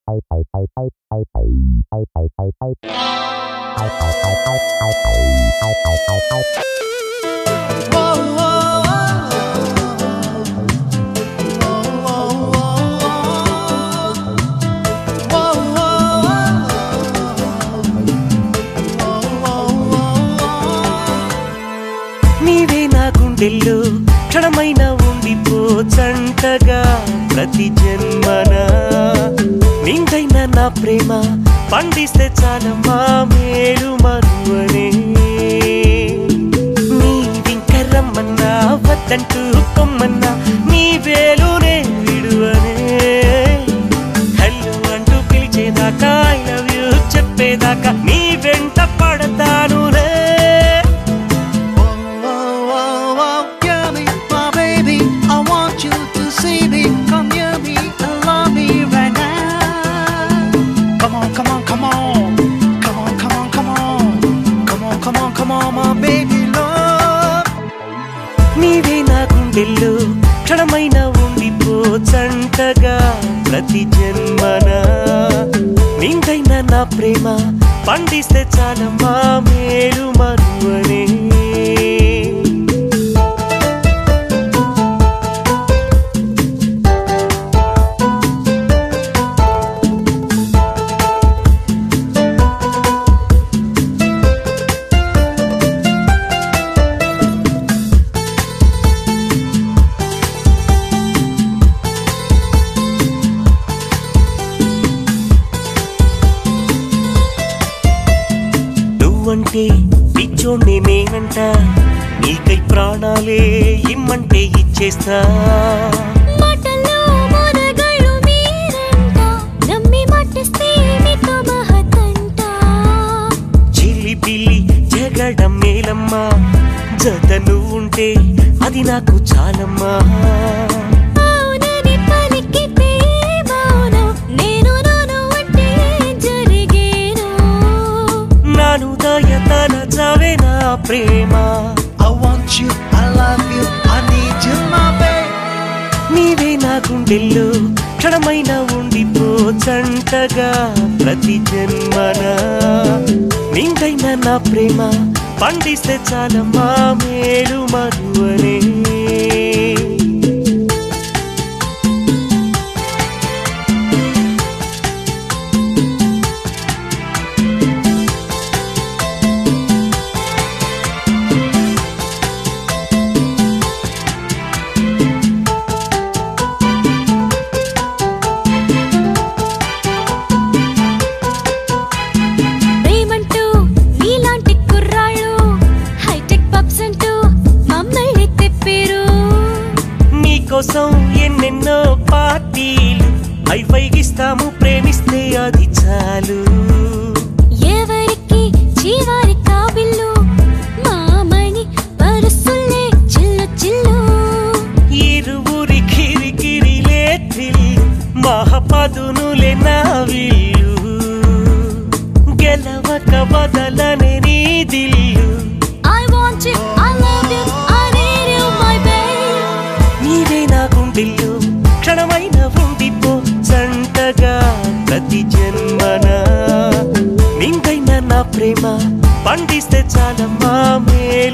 నీవే నా గుండెల్లో క్షణమైన ఉండిపో చంటగా ప్రతి జన్మన నిండైన నా ప్రేమ పండిస్తే చాలమ్మా మేలు మరువనే నీవింక రమ్మన్నా వద్దంటూ పొమ్మన్నా నీ వేలునే విడువనే హలో అంటూ పిలిచేదాకా ఐ లవ్ యూ చెప్పేదాకా నీ వెంట పడతానులే. నీవే నా గుండెల్లో క్షణమైన ఉండిపో చంటగా ప్రతి జన్మన నిండైన నా ప్రేమ పండిస్తే చాలమ్మా మేలు మరువనే. నువ్వంటే పిచ్చోణ్ణి నేనంట నీకై ప్రాణాలే ఇమ్మంటే ఇచ్చేస్తా. చిల్లి పిల్లి జగడం మేలమ్మా జత నువ్వుంటే అది నాకు చాలమ్మా. నాను దయతన చావే నా ప్రేమ. I want you, I love you, I need you my babe. నీవే నా గుండెల్లో క్షణమైన ఉండిపో చంటగా ప్రతి జన్మన నిండైన నా ప్రేమ పండిస్తే చాలమ్మా మేలు మరువనే. కోసం ఎన్నెన్నో పార్టీలు హైఫైగిస్తాము ప్రేమిస్తే అది చాలు. ఎవరికి జీవారి కాబిల్లు మామని పరుసులే చిల్లు చిల్లు ఇరువురి కిరికిరిలే థ్రిల్లు మహాపదునులే నా విల్లు గెలవక బదలనే నీ దిల్లు. I want you, I love you, I need you my babe. నీవే నా గుండెల్లో క్షణమైన ఉండిపో చంటగా ప్రతి జన్మన నిండైన నా ప్రేమ పండిస్తే చాలమ్మా మేలు